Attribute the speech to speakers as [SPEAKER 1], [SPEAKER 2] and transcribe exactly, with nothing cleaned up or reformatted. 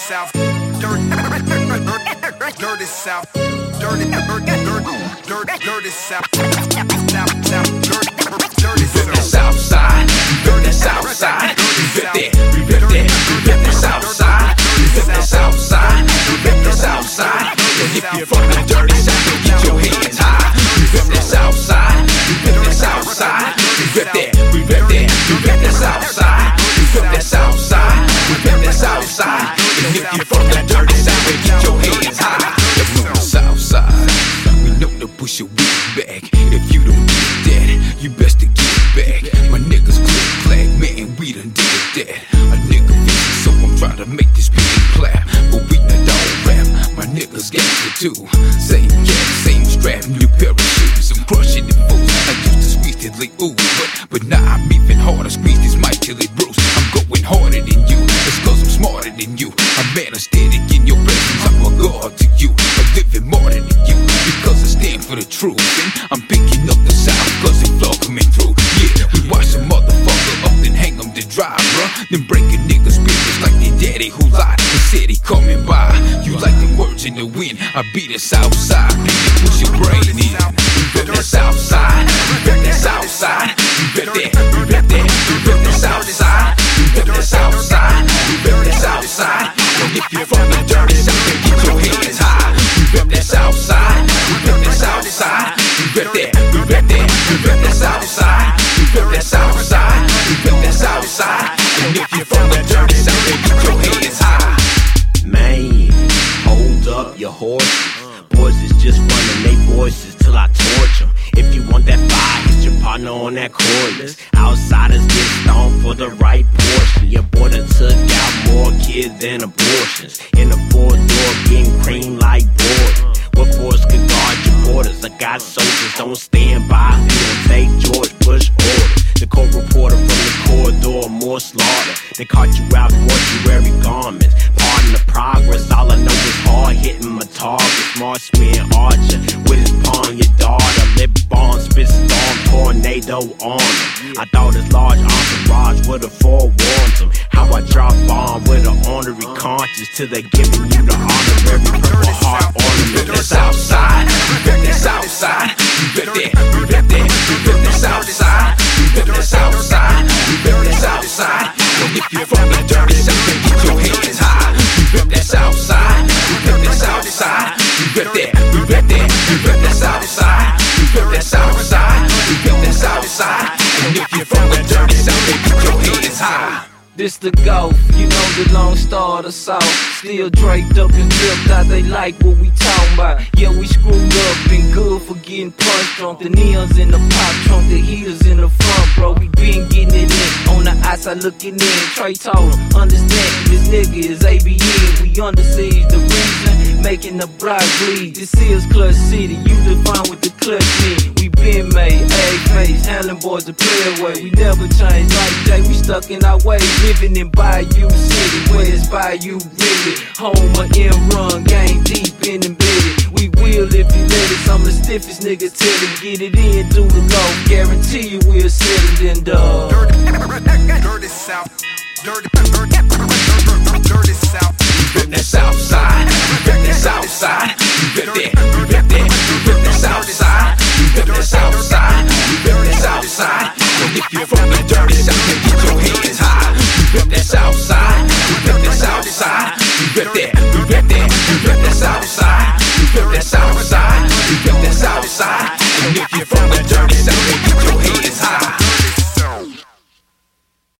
[SPEAKER 1] South, dirty, dirty South, dirty, dirty, dirty, dirty South, South, South, dirty, dirty South.
[SPEAKER 2] South side, dirty South side, we rip that, we rip that, we rip the South side, we rip the South side, we rip the South side. And if you're from the dirty South, then get your hands high. We rip the South side, we rip the South side, we rip that, we rip that, we rip the South side, we rip the South side, we rip the South side. And if you're from the dirty South, then get your hands high. From the South side, we know to push your wig back. If you don't get that, you best to get back. My niggas click clack, man, we done did that. A nigga busy, so I'm trying to make this beat clap. But we not all rap, my niggas gangsta too. Same jack, same strap, new pair of shoes. I'm crushing the fools. I used to squeeze till they ooh, but but now I'm even harder. Squeeze this mic till it bruise. I'm going harder than you. It's cause I'm smarter than you. I'm man aesthetic in your presence. I'm a god to you. I'm living more than you because I stand for the truth. And I'm picking up the sound cause it flow coming through. Yeah, we watch a motherfucker up then hang him to dry, bruh. Then breaking niggas' spirits like their daddy who lied and said he coming by. You like the words in the wind. I be the South side. Nigga, push your brain in. We rip the South side. We rip the South side. We rip that. We rip that. We rip the South side. We rip the South side. We rip the South side. And if you're from the dirty South, then get your hands high. We rip the South side. We rip the South side. We rip that. We rip that. We rip the South side. We rip the South side. We rip the South side. And if you're from the dirty South, then get your hands high.
[SPEAKER 3] Man, hold up your horses. Boys is just running they voices till I torch them. If you want that fire, hit your partner on that cordless. Outsiders get stoned for the right portion. Your boy done took out more kids than abortions. In a four-door getting cream like Borden. What force could guard your borders? I got soldiers, don't stand by. We don't take George Bush orders. The court reporter from the corridor, more slaughter. They caught you out in mortuary garments. Pardon the progress, all I know is hard hitting my target. Marksman Archer with his pawn, your daughter. Lip bomb, spit storm, tornado on him. I thought his large entourage would have forewarned him. How I drop bomb with an honorary conscience till they giving you the honorary purple heart ornament.
[SPEAKER 2] The South side, we rip the South side. We rip that, we rip that, we rip the South side. We rip the South side, we rip the South side. And if you're from the dirty South, then get your hands high. We rip the South side, we rip the South side. We rip that, we rip that, we rip the South side. We rip the South side, we rip the South side. And if you're from the dirty South, then get your hands high.
[SPEAKER 4] This the golf, you know the Lone Star of the South. Still draped up and dripped out, they like what we talking about. Yeah, we screwed up and good for getting punched drunk. The neons in the pop trunk, the heaters in the front, bro. We been getting it in, on the outside looking in. Trey told him, understand, this nigga is A B N. We under siege, the reason, making the block bleed. This is Clutch City, you define what the clutch mean. We been made, A-face, handling boys the play away. We never change like Jay, we stuck in our ways. Living in Bayou City, where it's Bayou really. Home of M-Run, gang deep in embedded. We will if you let it, some of the stiffest niggas tell it. Get it in, do the go, guarantee you we'll settle in dog.
[SPEAKER 1] Dirty, dirty South, dirty, dirty, dirty South.
[SPEAKER 2] We rip the South side, we rip the South side. We rip that, we rip that, we rip the South side. We rip the South side, we rip the South side. And if you're from the dirty South, then get your hands high. We rip the South side, we rip the South side. We rip that, we rip that.